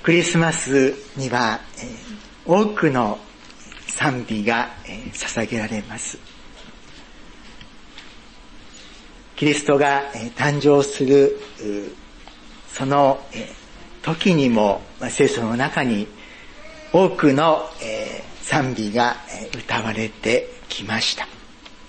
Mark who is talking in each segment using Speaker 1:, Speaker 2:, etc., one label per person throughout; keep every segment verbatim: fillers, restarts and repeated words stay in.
Speaker 1: クリスマスには多くの賛美が捧げられます。キリストが誕生するその時にも聖書の中に多くの賛美が歌われてきました。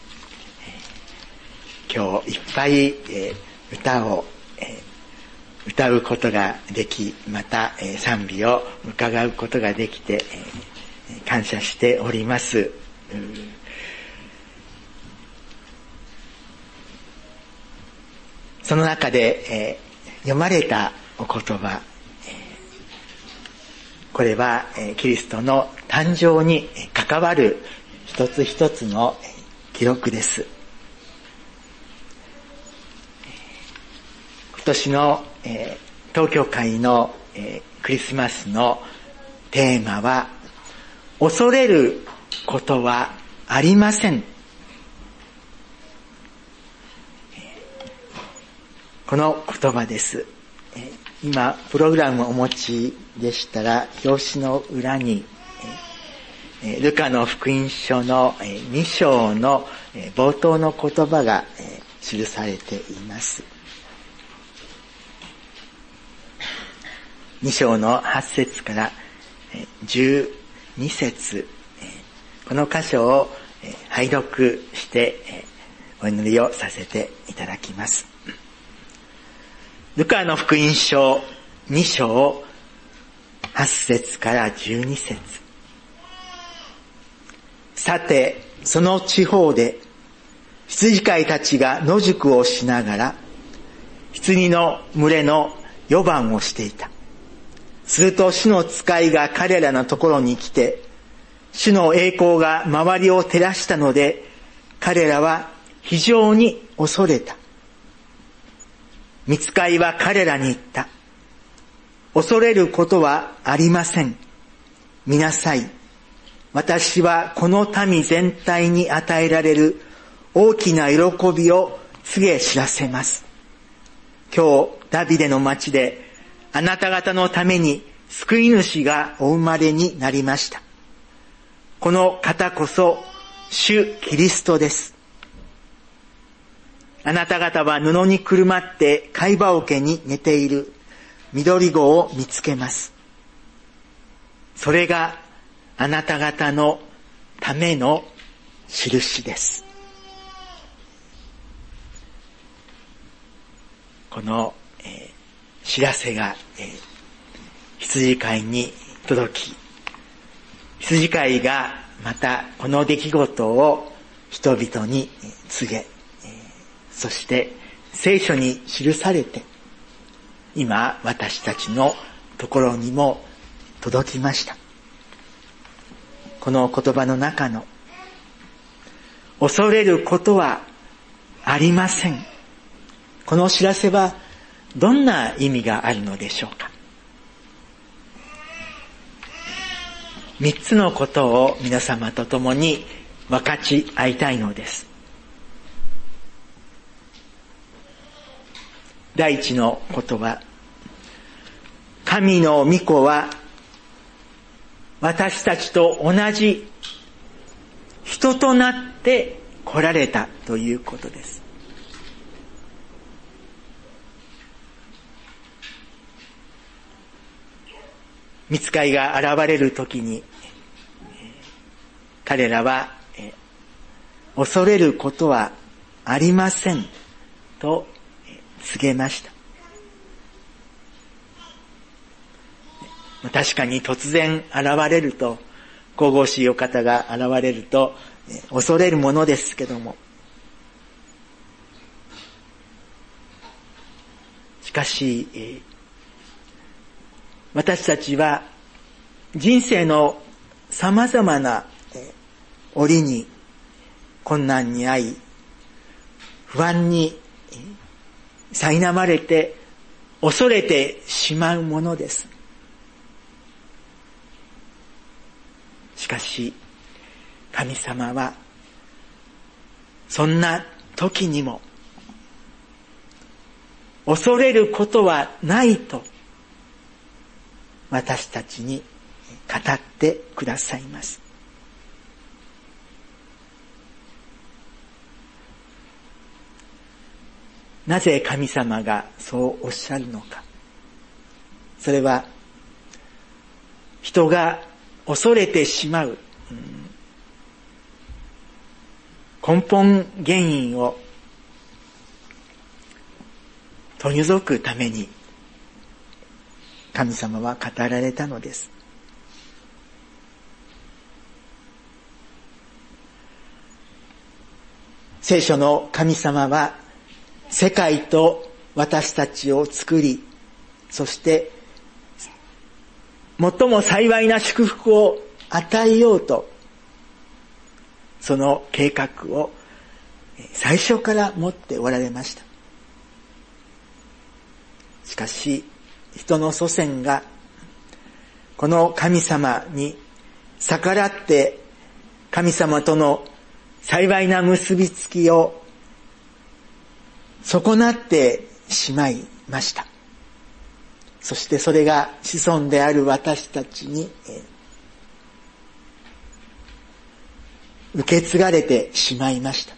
Speaker 1: 今日いっぱい歌を歌うことができ、また賛美を伺うことができて感謝しております。その中で読まれたお言葉、これはキリストの誕生に関わる一つ一つの記録です。今年の東教会のクリスマスのテーマは、恐れることはありません。この言葉です。今プログラムをお持ちでしたら、表紙の裏にルカの福音書のに章の冒頭の言葉が記されています。に章のはち節からじゅうに節、この箇所を拝読してお祈りをさせていただきます。ルカの福音書に章はち節からじゅうに節。さて、その地方で羊飼いたちが野宿をしながら羊の群れの予番をしていた。すると主の使いが彼らのところに来て、主の栄光が周りを照らしたので、彼らは非常に恐れた。御使いは彼らに言った。恐れることはありません。見なさい。私はこの民全体に与えられる大きな喜びを告げ知らせます。今日ダビデの町であなた方のために救い主がお生まれになりました。この方こそ主キリストです。あなた方は布にくるまって貝羽桶に寝ている緑子を見つけます。それがあなた方のための印です。この、えー知らせが、えー、羊飼いに届き、羊飼いがまたこの出来事を人々に告げ、えー、そして聖書に記されて、今私たちのところにも届きました。この言葉の中の恐れることはありません。この知らせはどんな意味があるのでしょうか。三つのことを皆様と共に分かち合いたいのです。第一のことは、神の御子は私たちと同じ人となって来られたということです。御使いが現れるときに、彼らは恐れることはありませんと告げました。確かに突然現れると、神々しいお方が現れると恐れるものですけども、しかし私たちは人生の様々な折に困難に遭い、不安に苛まれて恐れてしまうものです。しかし神様はそんな時にも恐れることはないと私たちに語ってくださいます。なぜ神様がそうおっしゃるのか。それは人が恐れてしまう根本原因を取り除くために神様は語られたのです。聖書の神様は世界と私たちを作り、そして最も幸いな祝福を与えようと、その計画を最初から持っておられました。しかし、人の祖先がこの神様に逆らって神様との幸いな結びつきを損なってしまいました。そしてそれが子孫である私たちに受け継がれてしまいました。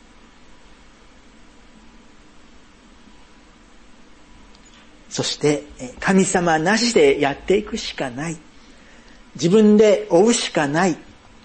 Speaker 1: そして神様なしでやっていくしかない。自分で追うしかない。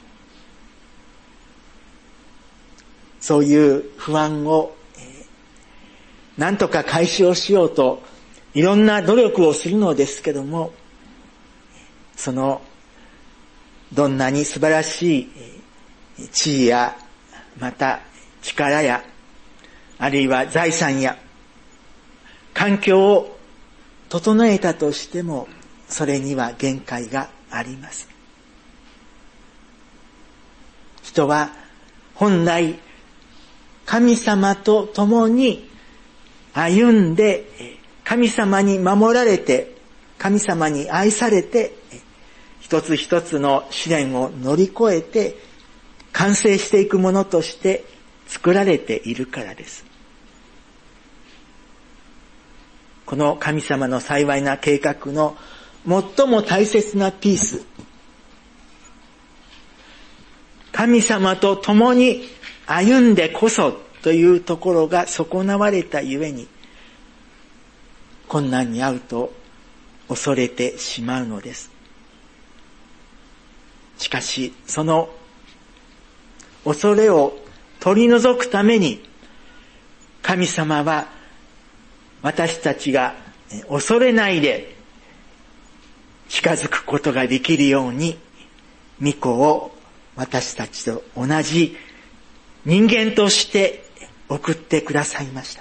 Speaker 1: そういう不安を何とか解消しようといろんな努力をするのですけども、そのどんなに素晴らしい地位やまた力やあるいは財産や環境を整えたとしてもそれには限界があります。人は本来神様と共に歩んで神様に守られて神様に愛されて一つ一つの試練を乗り越えて完成していくものとして作られているからです。この神様の幸いな計画の最も大切なピース、神様と共に歩んでこそというところが損なわれたゆえに困難に遭うと恐れてしまうのです。しかしその恐れを取り除くために神様は私たちが恐れないで近づくことができるように御子を私たちと同じ人間として送ってくださいました。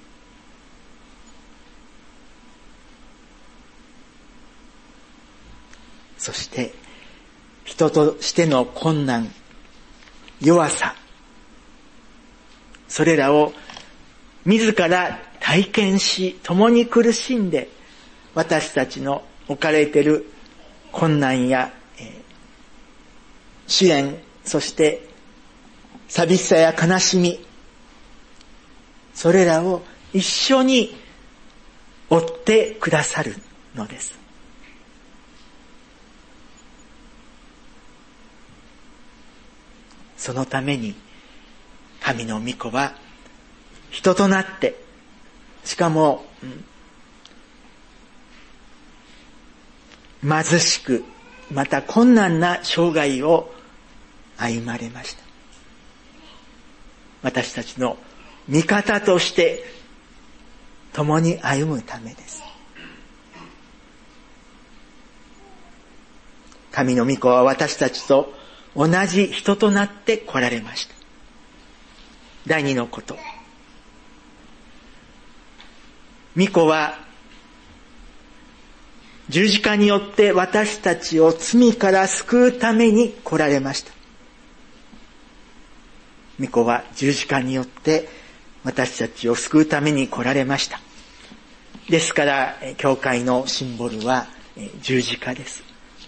Speaker 1: そして人としての困難、弱さ、それらを自ら体験し共に苦しんで私たちの置かれている困難や、えー、試練、そして寂しさや悲しみ、それらを一緒に追ってくださるのです。そのために神の御子は人となって、しかも、うん、貧しくまた困難な生涯を歩まれました。私たちの味方として共に歩むためです。神の御子は私たちと同じ人となって来られました。第二のこと。御子は十字架によって私たちを罪から救うために来られました。御子は十字架によって私たちを救うために来られました。ですから、教会のシンボルは十字架です。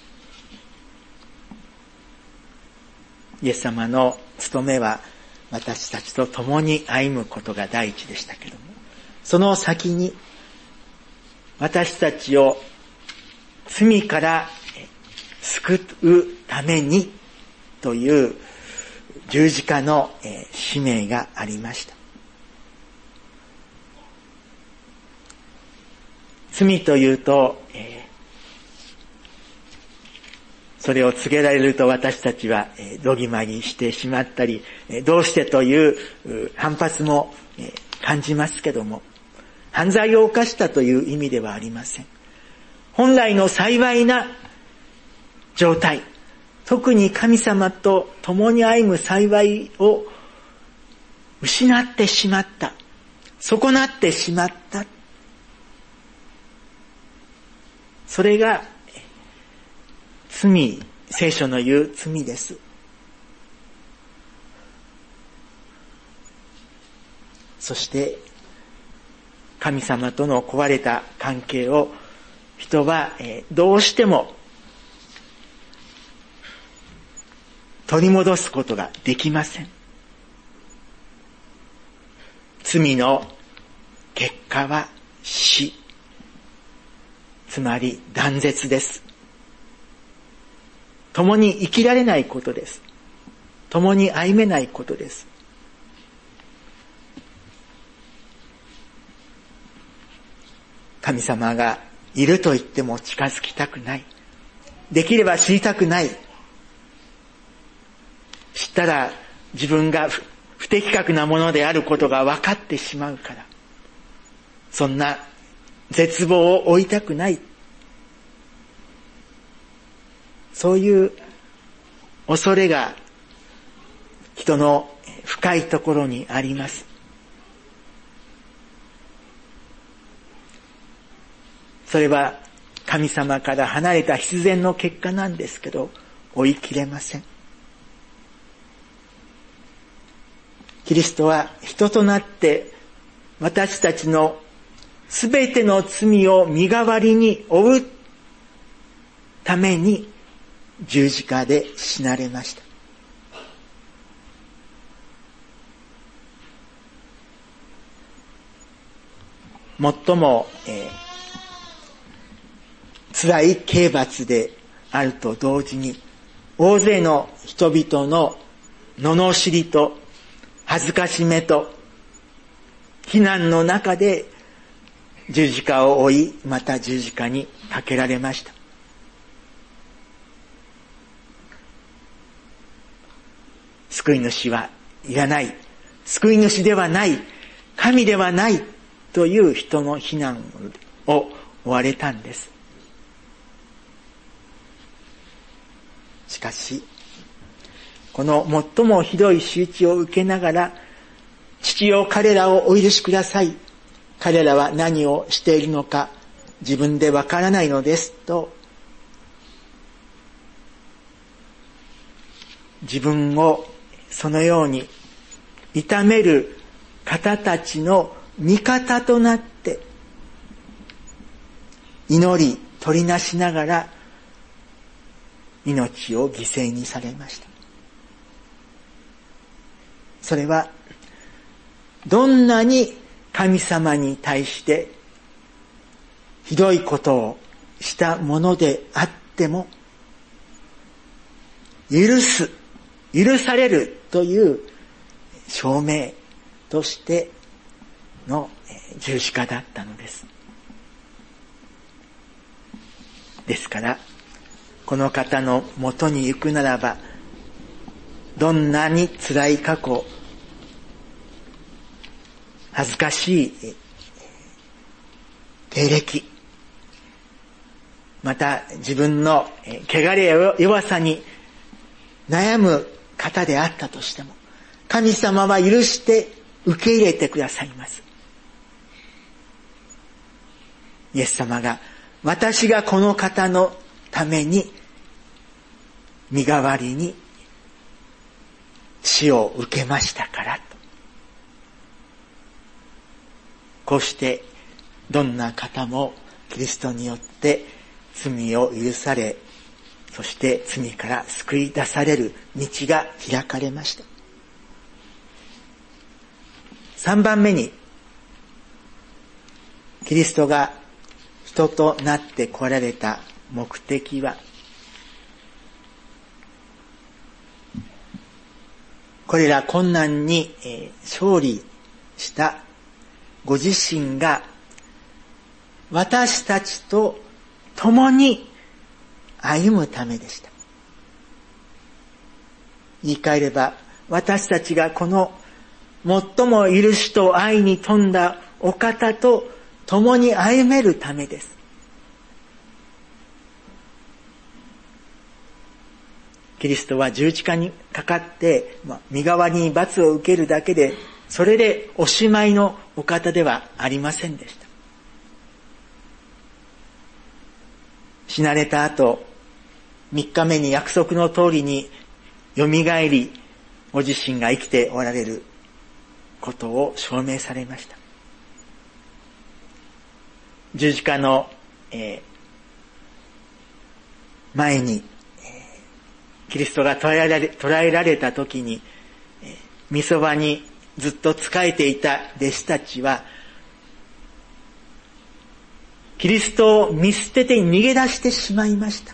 Speaker 1: イエス様の務めは私たちと共に歩むことが第一でしたけれども、その先に私たちを罪から救うためにという十字架の使命がありました。罪というと、それを告げられると私たちはどぎまぎしてしまったり、どうしてという反発も感じますけども、犯罪を犯したという意味ではありません。本来の幸いな状態、特に神様と共に歩む幸いを失ってしまった、損なってしまった。それが罪、聖書の言う罪です。そして神様との壊れた関係を人はどうしても取り戻すことができません。罪の結果は死、つまり断絶です。共に生きられないことです。共に歩めないことです。神様がいると言っても近づきたくない。できれば知りたくない。知ったら自分が不適格なものであることが分かってしまうから。そんな絶望を負いたくない。そういう恐れが人の深いところにあります。それは神様から離れた必然の結果なんですけど、追い切れません。キリストは人となって私たちのすべての罪を身代わりに負うために十字架で死なれました。最も、えー、辛い刑罰であると同時に、大勢の人々の罵りと恥ずかしめと非難の中で十字架を追い、また十字架にかけられました。救い主はいらない、救い主ではない、神ではないという人の非難を追われたんです。しかしこの最もひどい仕打ちを受けながら、父よ彼らをお許しください、彼らは何をしているのか自分でわからないのですと、自分をそのように痛める方たちの味方となって祈り取りなしながら命を犠牲にされました。それはどんなに神様に対してひどいことをしたものであっても、許す、許されるという証明としての十字架だったのです。ですからこの方のもとに行くならば、どんなに辛い過去、恥ずかしい経歴、また自分の汚れや弱さに悩む方であったとしても、神様は許して受け入れてくださいます。イエス様が、私がこの方のために身代わりに死を受けましたからと。こうしてどんな方もキリストによって罪を許され、そして罪から救い出される道が開かれました。三番目に、キリストが人となって来られた目的は、これら困難に勝利したご自身が私たちと共に歩むためでした。言い換えれば、私たちがこの最も許しと愛に富んだお方と共に歩めるためです。キリストは十字架にかかって、まあ、身代わりに罰を受けるだけで、それでおしまいのお方ではありませんでした。死なれた後、三日目に約束の通りによみがえり、ご自身が生きておられることを証明されました。十字架の、えー、前に、キリストが捕らえられ、捕らえられた時に、御そばにずっと仕えていた弟子たちは、キリストを見捨てて逃げ出してしまいました。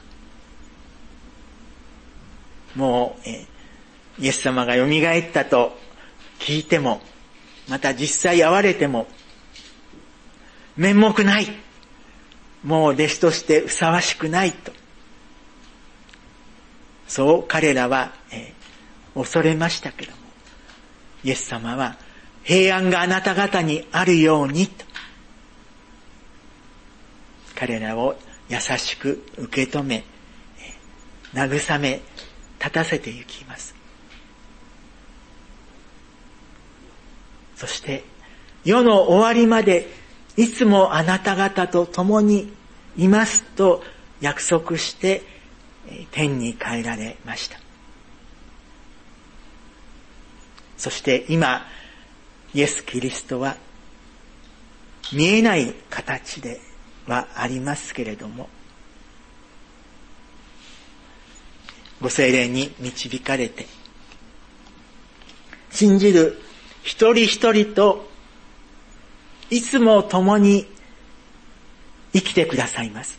Speaker 1: もう、えイエス様が蘇ったと聞いても、また実際会われても、面目ない。もう弟子としてふさわしくないと。そう彼らは、えー、恐れましたけども、イエス様は平安があなた方にあるようにと、彼らを優しく受け止め、えー、慰め立たせて行きます。そして世の終わりまでいつもあなた方と共にいますと約束して天に帰られました。そして今イエス・キリストは見えない形ではありますけれども、ご聖霊に導かれて信じる一人一人といつも共に生きてくださいます。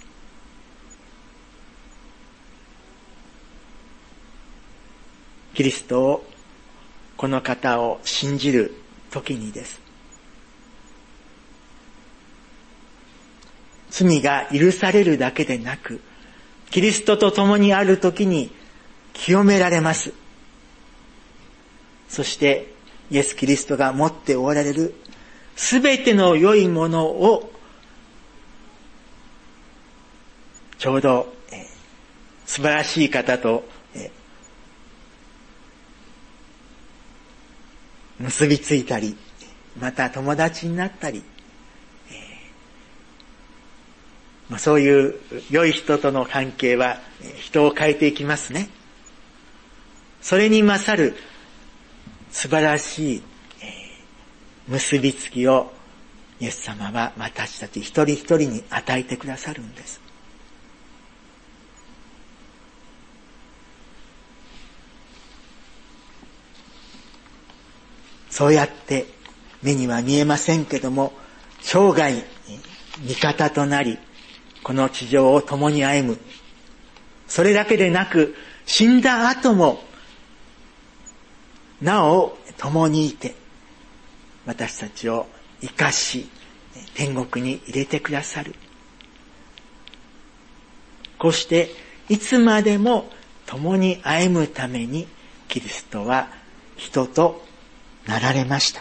Speaker 1: キリストを、この方を信じる時にです。罪が許されるだけでなく、キリストと共にある時に清められます。そしてイエス・キリストが持っておられるすべての良いものをちょうど、えー、素晴らしい方と、えー、結びついたり、また友達になったり、えーまあ、そういう良い人との関係は人を変えていきますね。それに勝る素晴らしい、えー、結びつきをイエス様は私たち一人一人に与えてくださるんです。そうやって目には見えませんけども、生涯味方となり、この地上を共に歩む。それだけでなく、死んだ後もなお共にいて、私たちを生かし、天国に入れてくださる。こうしていつまでも共に歩むために、キリストは人となられました。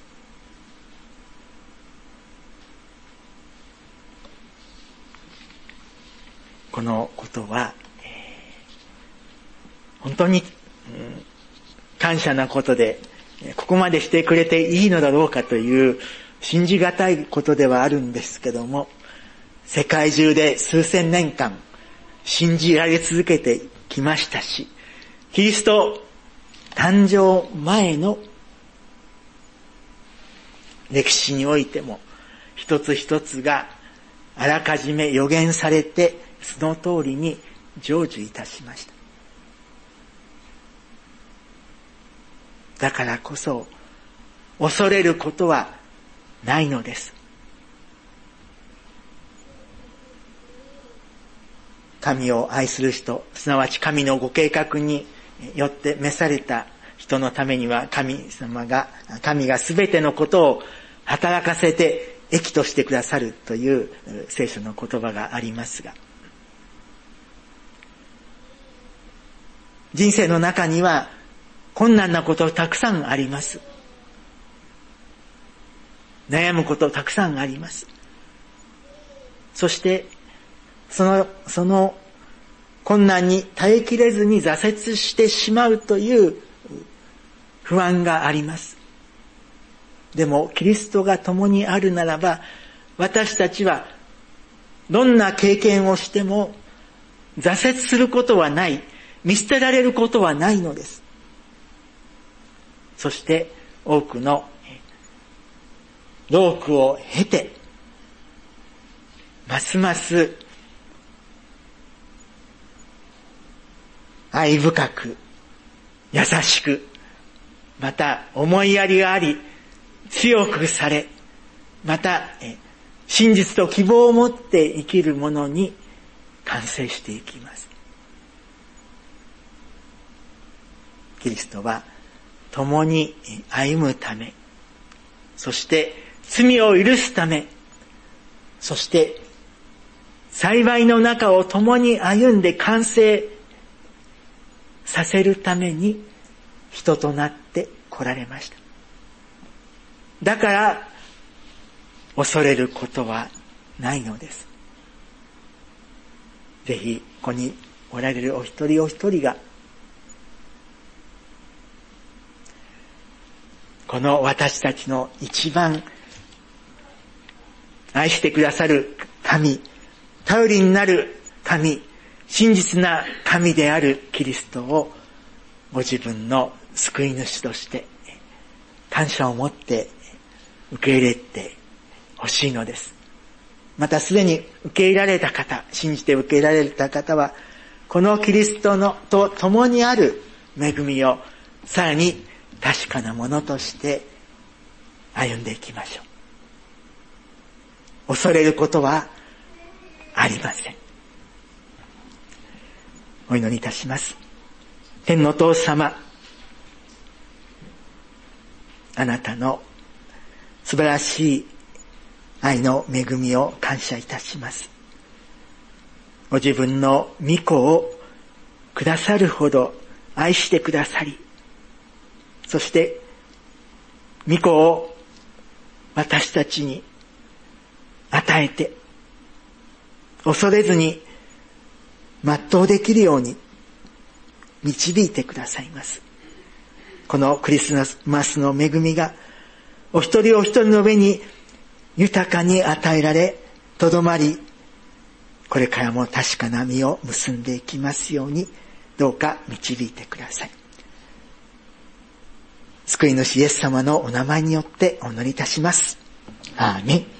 Speaker 1: このことは、えー、本当に、うん、感謝なことで、ここまでしてくれていいのだろうかという信じがたいことではあるんですけども、世界中で数千年間信じられ続けてきましたし、キリスト誕生前の歴史においても一つ一つがあらかじめ予言されて、その通りに成就いたしました。だからこそ恐れることはないのです。 神を愛する人、すなわち神のご計画によって召された人のためには、神様が、神がすべてのことを働かせて益としてくださるという聖書の言葉がありますが、人生の中には困難なことたくさんあります。悩むことたくさんあります。そしてそのその困難に耐えきれずに挫折してしまうという不安があります。でもキリストが共にあるならば、私たちはどんな経験をしても挫折することはない、見捨てられることはないのです。そして多くの労苦を経て、ますます愛深く、優しく、また思いやりがあり、強くされ、また真実と希望を持って生きるものに完成していきます。キリストは共に歩むため、そして罪を許すため、そして幸いの中を共に歩んで完成させるために人となって来られました。だから恐れることはないのです。ぜひここにおられるお一人お一人が、この私たちの一番愛してくださる神、頼りになる神、真実な神であるキリストをご自分の救い主として感謝を持って受け入れてほしいのです。またすでに受け入れられた方、信じて受け入れられた方は、このキリストのと共にある恵みをさらに確かなものとして歩んでいきましょう。恐れることはありません。お祈りいたします。天のお父様、あなたの素晴らしい愛の恵みを感謝いたします。ご自分の御子をくださるほど愛してくださり、そして御子を私たちに与えて、恐れずに全うできるように導いてくださいます。このクリスマスの恵みがお一人お一人の上に豊かに与えられ、とどまり、これからも確かな実を結んでいきますように、どうか導いてください。救い主イエス様のお名前によってお祈りいたします。アーメン。